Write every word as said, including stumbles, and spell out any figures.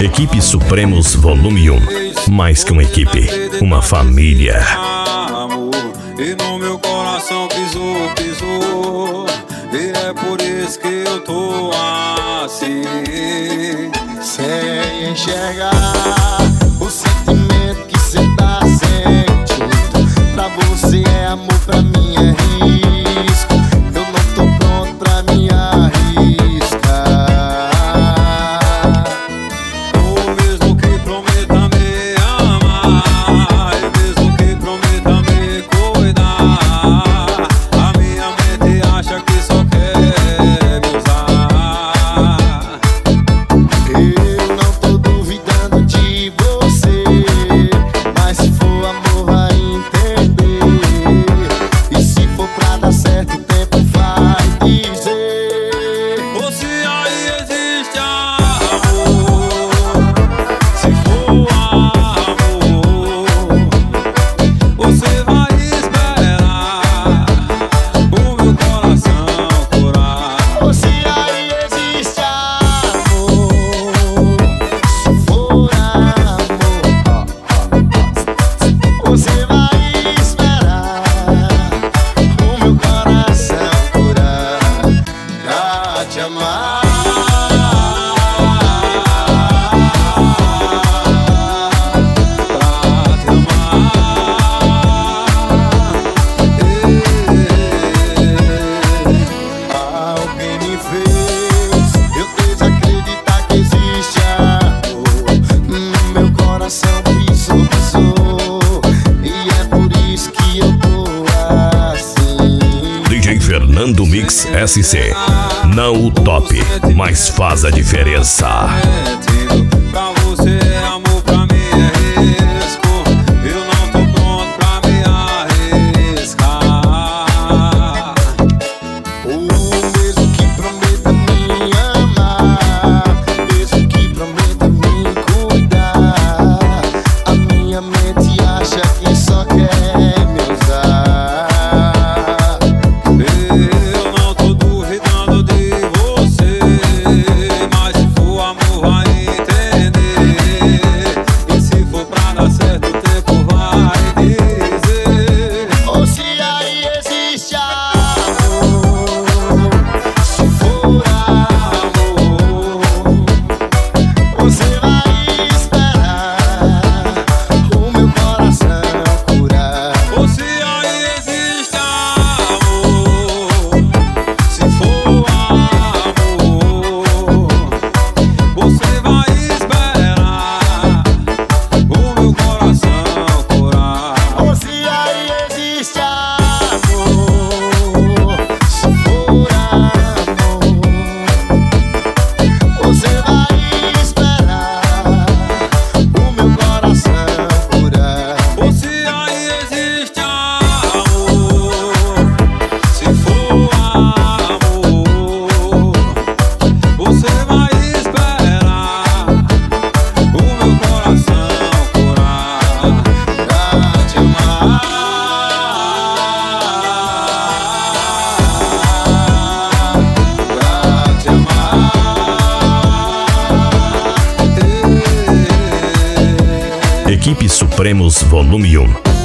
Equipe Supremos Volume um. Mais que uma equipe, uma família. E no meu coração pisou, pisou. E é por isso que eu tô assim. Sem enxergar o sentimento que cê tá sentindo. Pra você é amor, pra mim é risco. Eu não tô pronto pra me arriscar. Ou mesmo que prometa me amar, e mesmo que prometa me cuidar, a minha mente acha que só quer me usar. Eu não tô duvidando de você, mas se for amor vai entender. E se for pra dar certo, o tempo vai dizer. Ou se aí existe amor, se for amor, você vai esperar o meu coração curar. Ou se aí existe amor, se for amor, você vai esperar o meu coração curar pra te amar. Alguém me fez eu desacreditar que existe amor. No meu coração pisou, pisou. E é por isso que eu tô assim. D J Fernando Mix S C. Não o top, mas faz a diferença. Pra você é amor, pra mim é risco. Eu não tô pronto pra me arriscar. Ou mesmo que prometa me amar, mesmo que prometa me cuidar, a minha mente acha que só quer me usar. Eu não tô duvidando de você, mas se for amor vai entender. E se for pra dar certo, o tempo vai dizer. Ou se aí existe amor, se for amor, você vai esperar o meu coração curar. Ou se aí existe amor, se for amor, você vai esperar o meu coração curar. Ou se aí existe amor, se for amor, você vai esperar o meu coração curar. Ou se aí existe amor, se for amor, você vai esperar o meu coração curar pra te amar, pra te amar. Equipe Supremos Volume um.